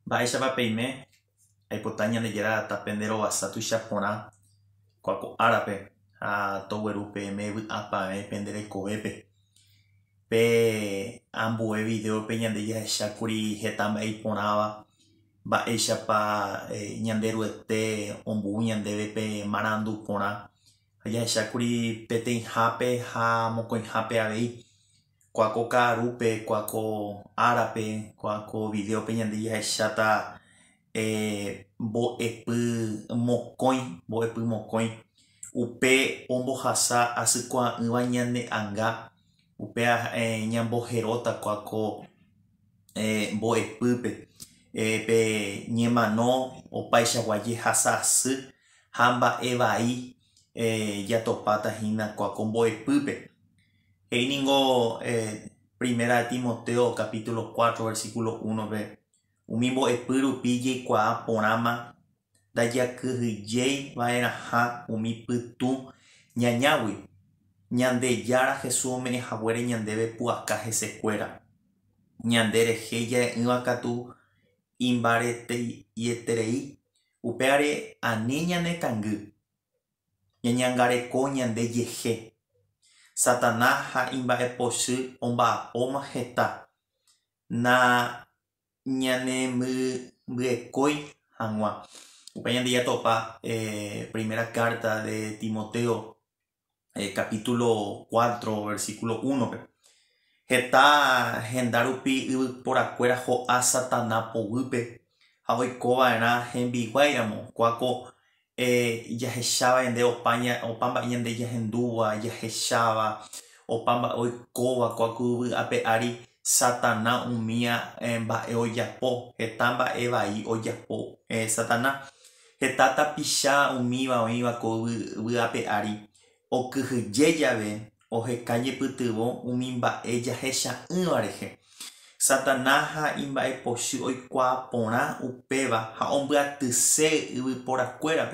Mba'éichapa peime aipota ñandejéra tapendéro vasa tuichaporã kuako árape ha togueru peẽme vy'apavẽ penderekovépe pe ambue videope ñande jahechákuri heta mba'e iporãva mba'éichapa ñande ryete ombu'u ñandéve pe marandu porã jahechákuri peteĩhápe ha mokõihápe avei kuako ka'arúpe kuako árape kuako videope ñande jahecháta mbo'epy mokõi upe ombohasa asykuã'ỹva ñane ãnga upe ñamboheróta kuako mbo'epýpe pe ñemano opaichagua jehasa asy ha mba'e vai jatopátahína kuako mbo'epýpe. He'iningo Primera de Timoteo capítulo 4 versículo 1 umi mbo'epy rupi jaikuaa porãma ndajakyhyjéiva'erãha umi pytũ ñañágui Ñandejára Jesús ome'ẽhaguére ñandéve pu'aka hesekuéra ñande rehe jae'ỹva katu imbaretãieterei upévare ani ñanekangy ñañangareko ñandejehe Satanás ha imba'epochy omba'apóma heta ñanemymbykói hag̃ua upe ñande jatopa primera carta de Timoteo capítulo 4 versículo 1 heta henda rupi yvyporakuéra ho'a Satanás povýpe ha oikova'erã hembiguáiramo kuáko jahecháva ende opa mba'e ñande jahendúva jahecháva opa mba'e oikóva kuáko vy'ape ári Satanás umíva mba'e ojapo heta mba'e vai ojapo Satanás heta tapicha umíva oĩvako vy'ape ári okyhyje jave oheka ñepytyvõ umi mba'e jahecha'ỹva rehe Satanás ha imba'epochy oikuaa porã upéva ha ombyatyse yvyporakuérape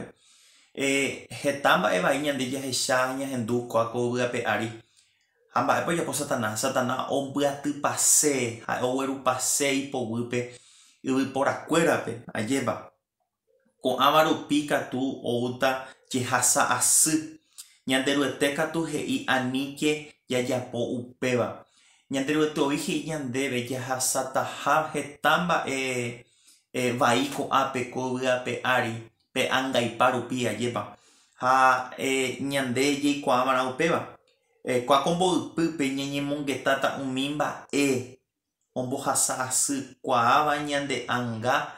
heta mba'e vai ñande jahecha ñahendu kuáko vy'ape ári ha mba'épa ojapo Satanás ombyatypase ha oguerupase ipovýpe yvyporakuérape ajépa ko'ãva rupi katu oúta jehasa asy ñande ryete katu he'i aníke jajapo upéva ñande ryete oĩ he'i ñandéve jahasataha heta mba'e vai ko'ápe ko vy'ape ári pe ãngaipa rupi ajépa ha ñande jaikuaamarã upéva kuáko mbo'ipýpe ñañemongetáta umi mba'e ombohasa asy kuaáva ñande ãnga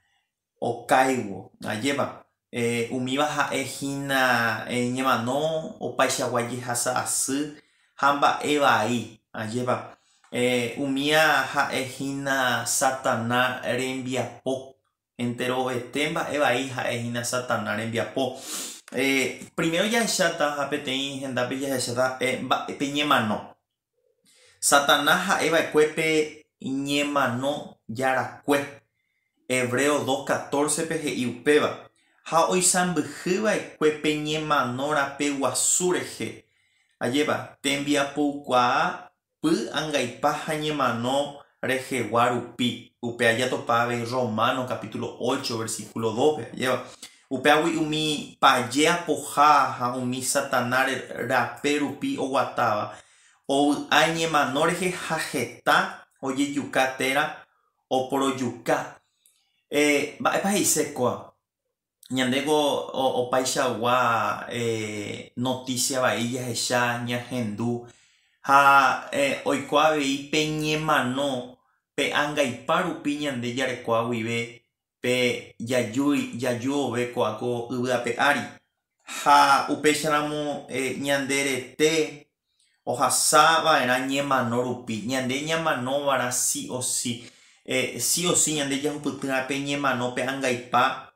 okáivo ajépa umíva ha'ehína ñemano opaichagua jehasa asy ha mba'e vai ajépa umíva ha'ehína Satanás rembiapo enterovete mba'e vai ha'ehína Satanás rembiapo primero jahecháta ha peteĩ hendápe jahecháta mba'épe ñemano Satanás ha'eva'ekue pe ñemano jarakue Hebreo 2:14 pe he'i upéva ha oisãmbyhýva'ekue pe ñemano rape guasu rehe ajépa tembiapoukuaa py ãngaipa ha ñemano rehegua rupi upe ajatopáve Romano capítulo 8 versículo 2 ajépa upéagui umi paje apoha ha umi Satanás rape rupi oguatáva ovy'a ñemano rehe ha heta ojejuka térã oporojuka mba'épa heisékua ñandéko opaichagua noticia vai jahecha ñahendu ha oiko avei pe ñemano pe ãngaipa rupi ñande jarekuaa guive pe jajúvove ko'áko yvy'ape ári ha upéicharamo ñande rete ohasava'erã ñemano rupi ñande ñamanóvara sí o sí ñande jahupytýva pe ñemano pe ãngaipa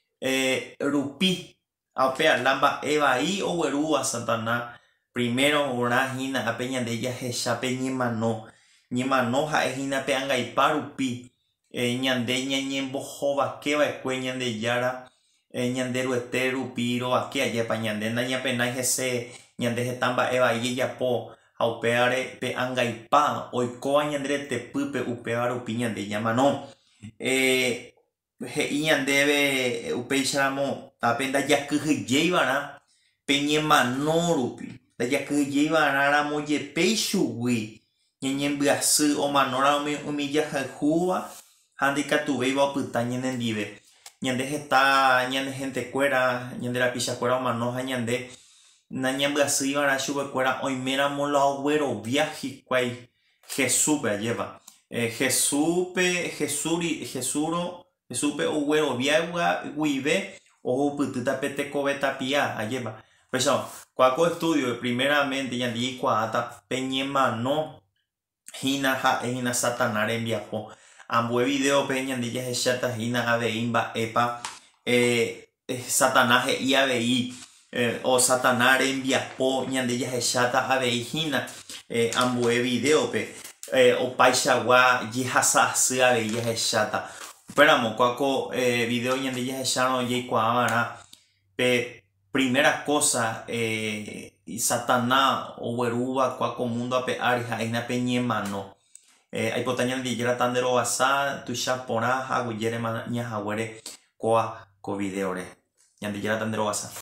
rupi ape'ala mba'e vai oguerúva Satanás primero orãhína ápe ñande jahecha pe ñemano ha'ehína pe ãngaipa rupi ñande ñañembohovakeva'ekue ñandejára ñande ryete rupi rovake ajépa ñande nañapenái hese ñande heta mba'e vai jejapo ha upévare pe ãngaipa oikóva ñande retepýpe upéva rupi ñande ñamano he'i ñandéve upéicharamo ápe ndajakyhyjéiva'erã peñemano rupi ndajakyhyjéiva'erãramo jepéi chugui ñañembyasy omanóra umi jahayhúva ha ndikatuvéiva opyta ñanendive ñande heta ñande hentekuéra ñande rapichakuéra omano ha ñande nañambyasýiva'erã chupekuéra oiméramo la oguerovia hikuái Jesúpe ajéva Jesúpe ogueroviágua guive ohupytýta pe tekove tapia ajéva. Péichamo, kuako estudio primeramente ñande jaikuaáta peñemano hína ha'éhina Satanás rembiapo. Ambue videope ñande jahecháta hína avei mba'épa Satanás he'i avei o Satanás rembiapo ñande jahecháta avei hína ambue videope opaichagua jehasa'asy avei jahecháta. Upéramo kuako video ñande jahecháro jaikuaava'erã pe primera cosa Satanás oguerúva kuako mundope ári ha'éhina peñemano. Aipota ñandejéra tanderovasa tuicha porã ha aguyérema ñahaguére ko videore ñandejéra tanderovasa.